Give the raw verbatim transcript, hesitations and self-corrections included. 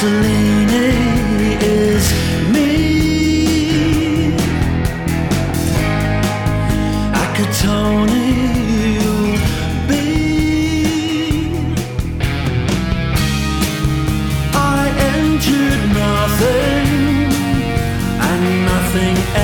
Mussolini is me. Akatoni you'll be. I entered nothing and nothing else.